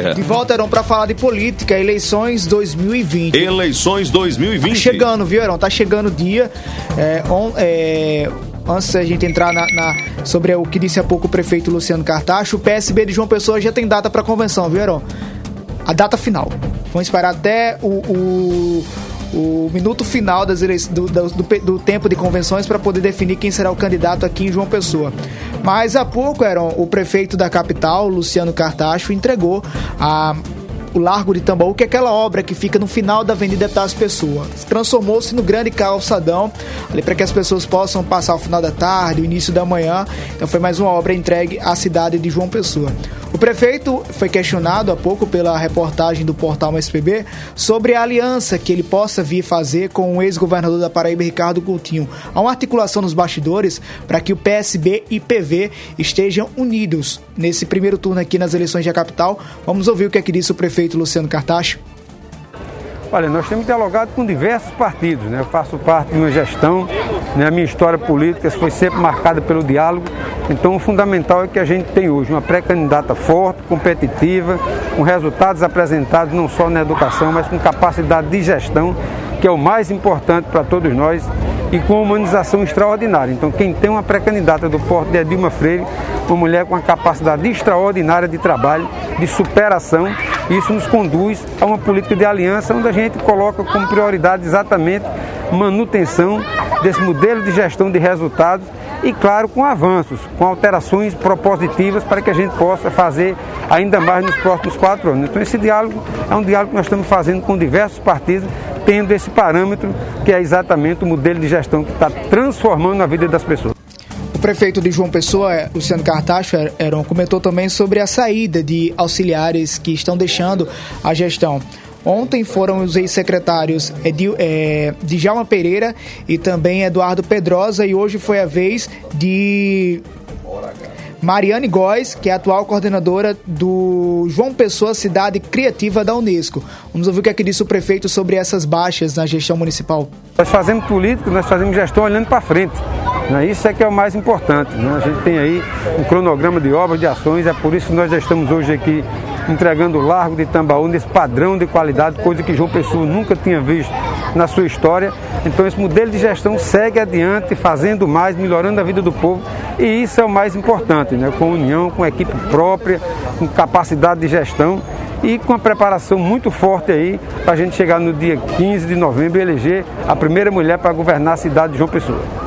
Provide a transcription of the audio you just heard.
dia. De volta, Heron, para falar de política, eleições 2020. Eleições 2020. Tá chegando, viu, Heron? Tá chegando o dia. Antes da gente entrar sobre o que disse há pouco o prefeito Luciano Cartacho, o PSB de João Pessoa já tem data para convenção, viu, Heron? A data final. Vamos esperar até o minuto final do tempo de convenções para poder definir quem será o candidato aqui em João Pessoa. Mas há pouco, Heron, o prefeito da capital, Luciano Cartacho, entregou o Largo de Tambaú, que é aquela obra que fica no final da Avenida Epitácio Pessoa. Transformou-se no grande calçadão, ali para que as pessoas possam passar o final da tarde, o início da manhã. Então foi mais uma obra entregue à cidade de João Pessoa. O prefeito foi questionado há pouco pela reportagem do portal MSPB sobre a aliança que ele possa vir fazer com o ex-governador da Paraíba, Ricardo Coutinho. Há uma articulação nos bastidores para que o PSB e PV estejam unidos nesse primeiro turno aqui nas eleições da capital. Vamos ouvir o que é que disse o prefeito Luciano Cartacho. Olha, nós temos dialogado com diversos partidos, né? Eu faço parte de uma gestão, né? A minha história política foi sempre marcada pelo diálogo, então o fundamental é que a gente tem hoje uma pré-candidata forte, competitiva, com resultados apresentados não só na educação, mas com capacidade de gestão, que é o mais importante para todos nós, e com humanização extraordinária. Então quem tem uma pré-candidata do porte de Edilma Freire, uma mulher com uma capacidade extraordinária de trabalho, de superação, isso nos conduz a uma política de aliança onde a gente coloca como prioridade exatamente manutenção desse modelo de gestão de resultados e, claro, com avanços, com alterações propositivas para que a gente possa fazer ainda mais nos próximos 4 anos. Então esse diálogo é um diálogo que nós estamos fazendo com diversos partidos, tendo esse parâmetro que é exatamente o modelo de gestão que está transformando a vida das pessoas. O prefeito de João Pessoa, Luciano Cartacho, Heron, comentou também sobre a saída de auxiliares que estão deixando a gestão. Ontem foram os ex-secretários Djalma Pereira e também Eduardo Pedrosa, e hoje foi a vez de Mariane Góes, que é a atual coordenadora do João Pessoa Cidade Criativa da Unesco. Vamos ouvir o que é que disse o prefeito sobre essas baixas na gestão municipal. Nós fazemos política, nós fazemos gestão olhando para frente. Isso é que é o mais importante, né? A gente tem aí um cronograma de obras, de ações, é por isso que nós já estamos hoje aqui entregando o Largo de Tambaú nesse padrão de qualidade, coisa que João Pessoa nunca tinha visto na sua história. Então esse modelo de gestão segue adiante, fazendo mais, melhorando a vida do povo, e isso é o mais importante, né? Com união, com equipe própria, com capacidade de gestão e com uma preparação muito forte aí para a gente chegar no dia 15 de novembro e eleger a primeira mulher para governar a cidade de João Pessoa.